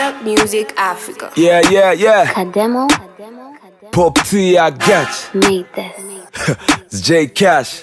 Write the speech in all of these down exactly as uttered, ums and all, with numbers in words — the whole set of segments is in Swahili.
Rap Music Africa. Yeah, yeah, yeah. Kademo. Pop T, I got you. Made this. It's J Cash.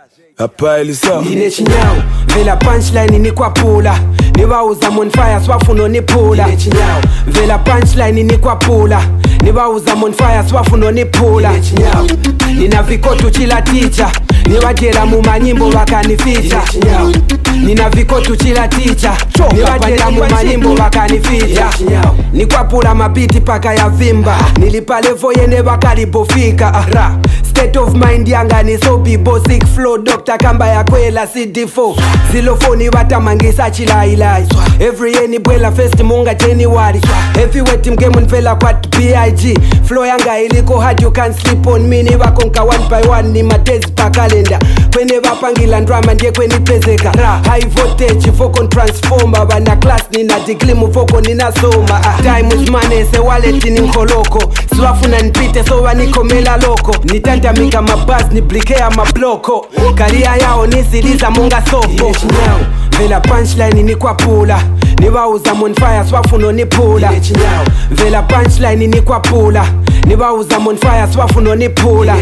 Hapa ilisa Nine chinyao Vela punchline ni kwa pula Niwa uza monfire swafuno ni pula Nine chinyao Vela punchline ni kwa pula Niwa uza monfire swafuno ni pula Nine chinyao Nina vikotu chila teacher Niwa jela mumanyimbo wakanificha Nine chinyao Nina vikotu chila teacher Niwa jela mumanyimbo wakanificha Ni kwa pula mabiti paka ya vimba Nilipa levo yene wakalibofika Ara State of mind yanga ni so bibo sick flow Doctor kamba ya kwela C D four Zilofoni watamangisa chila ilai Every year ni bwela fest munga January Heavyweight mgemu nvela kwa B I G Flow yanga iliko hard you can't sleep on me Ni wakonka one by one ni matezi pa kalenda Kwene wapangila drama ndiye kweni pezeka High voltage vocal transformer Wana class nina degree muvoko nina soma Time is money se wallet ni mkoloko Swafuna nipite so wanikomela loko Nitanta mika mabaz ni blikea mabloko Karia yao nisiliza munga sopo Vela punchline ni kwa pula Niwa uza monfire swafuno ni pula Vela punchline ni kwa pula Niwa uza monfire swafuno ni pula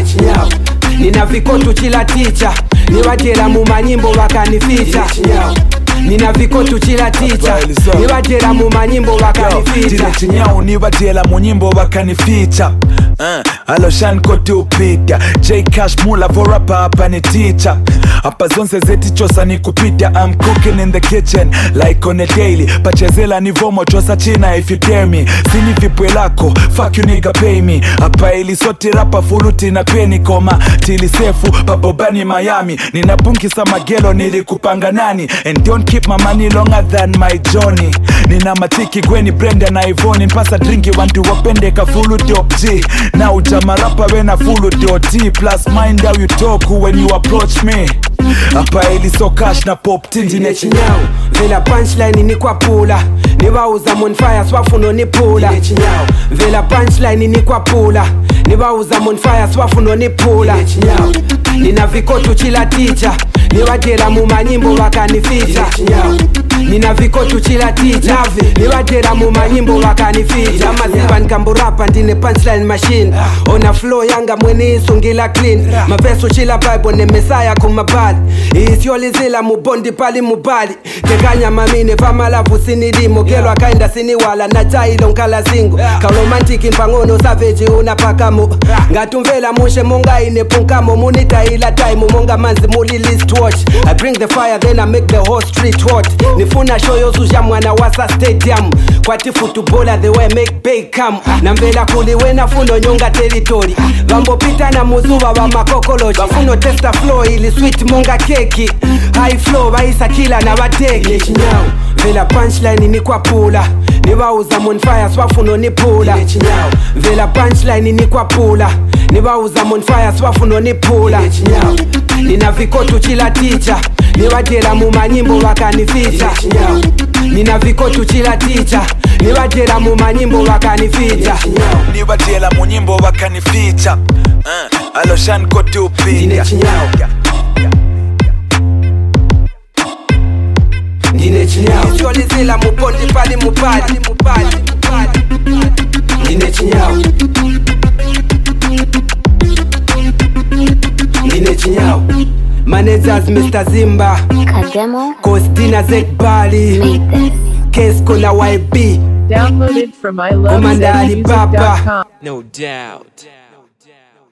Nina vikotu chila teacher Niwa jela mumanyimbo wakanificha Nina vikotu chila teacher Niwa jela mumanyimbo wakanificha Tile chinyao niwa jela munyimbo wakanificha uh, Aloshan kote upita J Cash mula for rapper hapa ni teacher Hapa zonse zeti chosa ni kupita I'm cooking in the kitchen like on a daily Pachezela ni vomo chosa china if you dare me Sini vipwe lako, fuck you nigga pay me Hapa ili soti rapa fuluti na peni koma Tili sefu, papobani Miami Nina punki sa magelo nilikupanga nani And don't keep my money longer than my journey Nina matiki Gwenny Brenda na Ivoni Mpasa drinki wantu wapende ka fulu dope G Na ujama rapa wena fulu doti Plus mind how you talk when you approach me Hapa ili so cash na pop tinti Nine chinyao Vela punchline ni kwa pula Niwa uza monfire swafuno ni pula Nine chinyao Vela punchline ni kwa pula Niwa uza monfire swafuno ni pula Nine chinyao Nina vikotu chila teacher Niwa jela mumanyimbo wakanificha Nina vikotu chila teacher Niwa jela mumanyimbo wakanificha Maziba nkamburapa ndine punchline machine Ona flow yanga mweni isungila clean Mavesu chila bible ne mesaya kumabali Isiolizila mubondi pali mubali Tekanya mamine famalavu sinilimo Gelo akainda siniwala na jailo nkala zingu Kaulomantiki mpangono savage unapakamo Ngatumvela mushe monga ine punkamo Munita ila time monga manzi muli list watch I bring the fire then I make the whole street hot Nifuna show yo suja mwana wasa stadium Kwati footballer the way make big come Nambela kuli wena funo nyonga territory Vambo pita na muzuwa wa makokoloji Vafuno testa flow ili sweet monga keki High flow waisa kila na wateki Chinyao Vela punchline ni kwa pula Niwa uza monfire swafuno ni pula Vela punchline ni kwa pula Niwa uza monfire swafuno ni pula Nina vikotu chila teacher Niwa jela mumanyimbo wakanificha Nina vikotu chila teacher Niwa jela mumanyimbo wakanificha Niwa jela munyimbo wakanificha uh, Aloshan kote upita Nine chinyao Nine chinyao Isiolizila mubondi pali mubali Nine chinyao Nine chinyao Managers Mister Zimba Kademo. Kostina Zekbali Made this. Kesko na Y B Downloaded from I love Commander zed music dot com. Alibaba. No doubt.